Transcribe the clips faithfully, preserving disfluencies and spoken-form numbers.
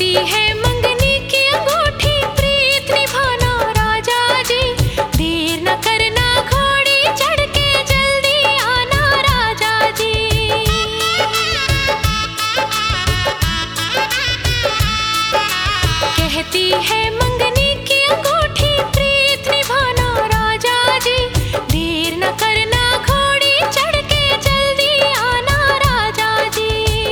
कहती है मंगनी की अंगूठी प्रीत निभाना राजा जी, देर न करना घोड़ी चढ़ के जल्दी आना राजा जी। कहती है मंगनी की अंगूठी प्रीत निभाना राजा जी, देर न करना घोड़ी चढ़ के जल्दी आना राजा जी।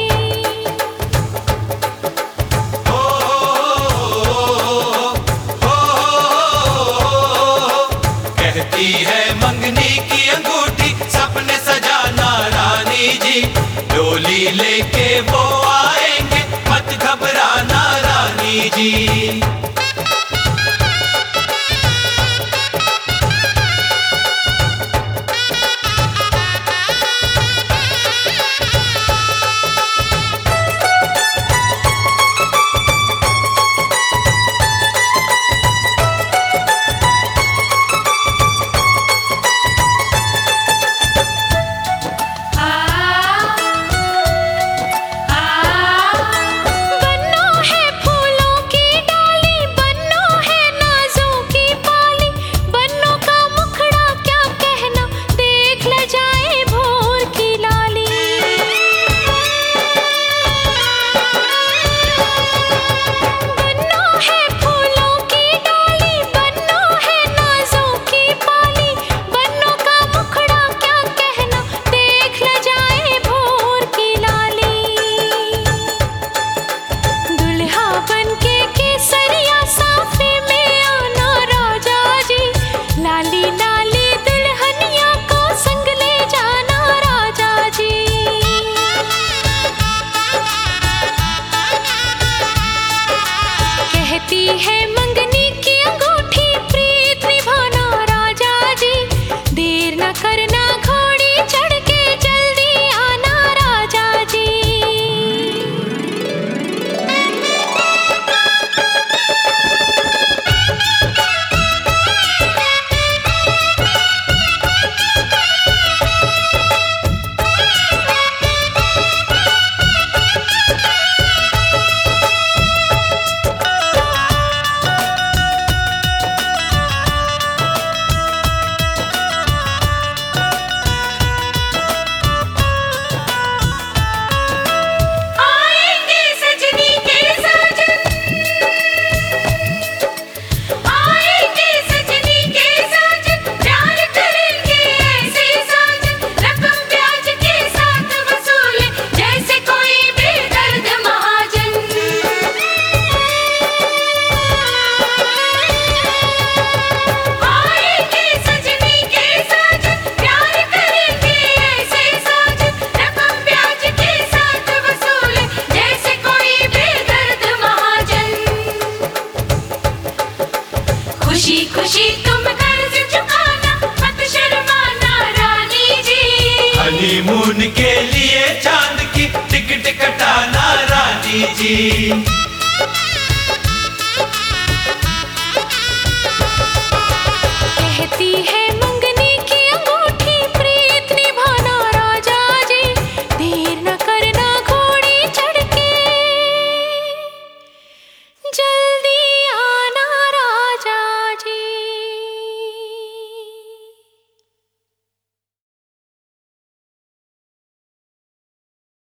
कहती है मंगनी की अंगूठी सपने सजाना रानी जी, डोली लेके वो आएंगे मत घबराना रानी जी। कहती है मंगनी की अंगूठी प्रीत निभाना राजा जी, देर न करना घोड़ी चढ़ के जल्दी आना राजा जी। खुशी खुशी तुम कर्ज चुकाना मत शर्माना रानी जी, हनीमून के लिए चांद की टिकट कटाना रानी जी।